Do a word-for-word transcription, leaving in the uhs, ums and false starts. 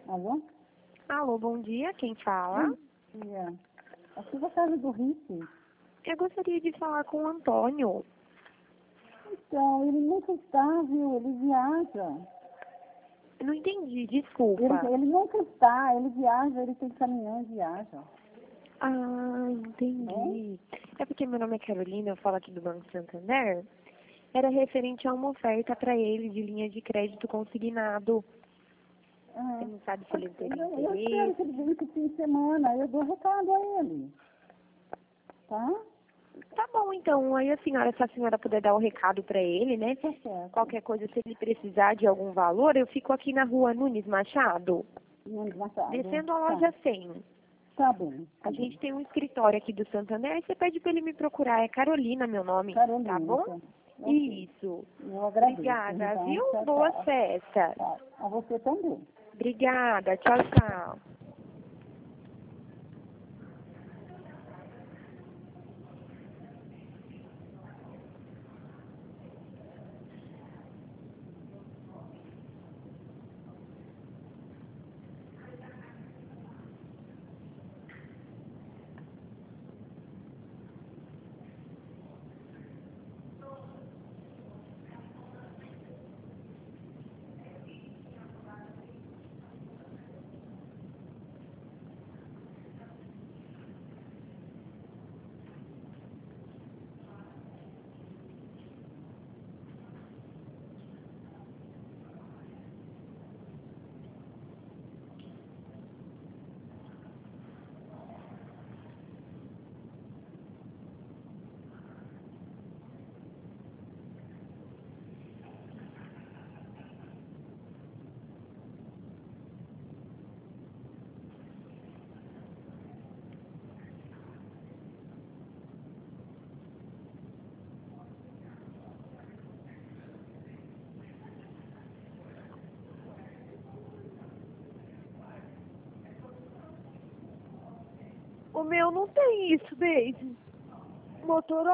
Alô? Alô, bom dia, quem fala? Bom dia. Aqui da casa do Rick. Eu gostaria de falar com o Antônio. Então, ele nunca está, viu? Ele viaja. Eu não entendi, Ele, desculpa. ele nunca está, ele viaja, ele tem caminhão e viaja. Ah, entendi. É porque meu nome é Carolina, eu falo aqui do Banco Santander. Era referente a uma oferta para ele de linha de crédito consignado. Ah, Você não sabe se ele teria eu, eu espero que interesse. ele venha esse fim de semana, eu dou recado a ele. Tá? Tá bom, então. Aí a senhora, se a senhora puder dar o recado para ele, né? Tá certo. Qualquer coisa, se ele precisar de algum valor, eu fico aqui na rua Nunes Machado, Menos Machado. descendo a loja cem. Tá, tá bem. Tá A bem. gente tem um escritório aqui do Santander, aí você pede para ele me procurar. É Carolina meu nome, Carolina. tá bom? Tá. Ok. Isso. Eu agradeço. Obrigada, Então, viu? tchau, Boa tchau. festa. Tá. A você também. Obrigada. Tchau, tchau. O meu não tem isso, Deise. Motor